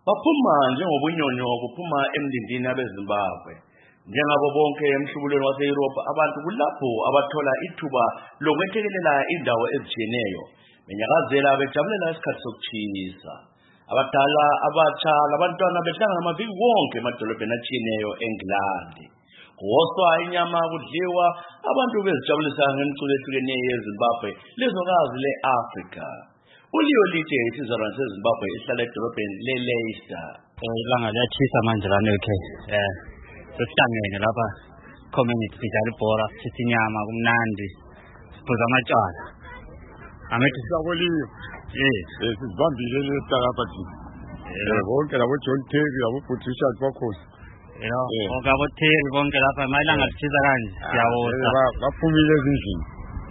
baphuma njengobunyonyo buphuma emndindini abeZimbabwe. Njengabo bonke emhlubulweni waseYurophu, abantu kulapho abathola ithuba lokwethekelela indawo ezitshiyeneyo benyakazela bejabulela isikhathi sokutshisa. Abadala, abatsha labantwana behlangana amaviki wonke emadolobheni atshiyeneyo eNgilandi. Kuwoswa inyama, kudliwa, abantu bezijabulisa ngemiculo ehlukeneyo yeZimbabwe, lizwekazi le-Afrika. uLeo Litshe isizalwane seZimbabwe esihlala edolobheni leLeicester. Ilanga liyatshisa manje lana sesihlangene lapha community sidlala ibhola, sithi inyama, kumnandi, siphuza amatshwala. Saboliyo. Sizibambile lesitaka thina. Bonke labo John Terry, labo Patricia bakhona. Bonke abo Terry bonke lapha mayilanga litshisa kanje siyawosa. Baphumile ezindlini.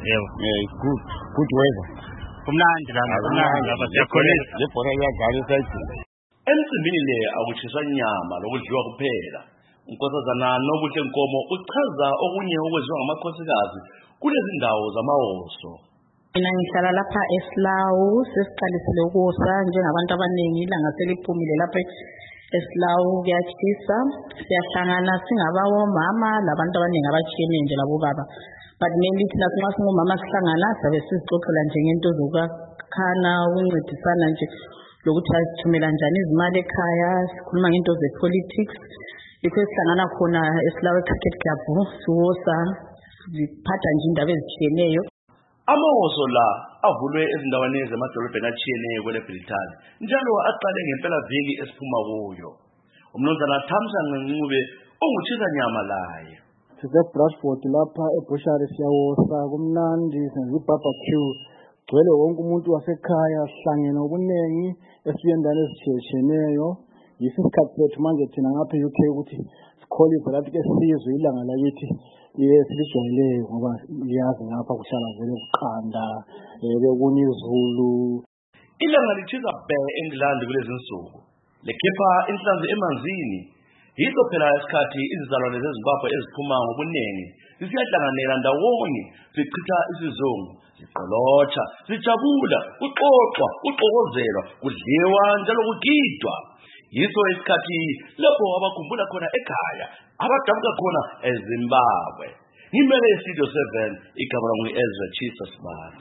Good weather. Kumnandi lana, kumnandi lapha siyakholisa. Lebhola liyadlala esayidini. Emcimbini le akutshiswa nyama lokudliwa kuphela. uNkosazana Nobuhle Nkomo uchaza okunye okwenziwa ngamakhosikazi kulezi ndawo zamawoso. Mina ngihlala lapha eSlawu, sesiqalisile ukusa njengabantu abaningi, ilanga seliphumile lapha eSlawu kuyatshisa. Siyahlangana singabomama labantu abaningi abatshiyeneyo nje labobaba. But mainly thina nxa singomama sihlangana sabe sizixoxela nje ngento zokukhana, ukuncedisana nje lokuthi athumela njani izimali ekhaya, sikhuluma ngento ze-politics. Yikho sihlangana khona eSlawu Cricket Club, siwosa, siphatha nje indaba ezitshiyeneyo. Amawoso la avulwe ezindaweni zemadolobheni atshiyeneyo kweleBrithani, njalo aqale ngempelaviki esiphuma kuyo. Umnumzana Thamsanqa Ncube ongutshisa nyama laye. Bradford lapha ebushari siyawosa, kumnandi, senza ibarbecue, gcwele wonke umuntu wasekhaya, sihlangene obunengi esiyendane ezitshiyeneyo. Yisi isikhathi sethu manje thina ngapha eUK ukuthi sikholise lathi ke sizwe ilanga lakithi silijwayele ngoba liyazi ngapha kuhlala vele kuqanda bekunye izulu. Ilanga litshisa eNgilandi kulezi nsuku, lekhipha inhlanzi emanzini. Yikho phela isikhathi izizalwane zeZimbabwe eziphuma ngobunengi zisiyahlanganela ndawonye, zichitha isizungu, ziqolotsha, zijabula, kuxoxwa, kuxokozelwa, kudliwa njalo kugidwa. Yiso isikhathi lapho abakhumbula khona ekhaya, abadabuka khona eZimbabwe. Ngimele iStudio 7, igama lami Ezra Chisa Smart.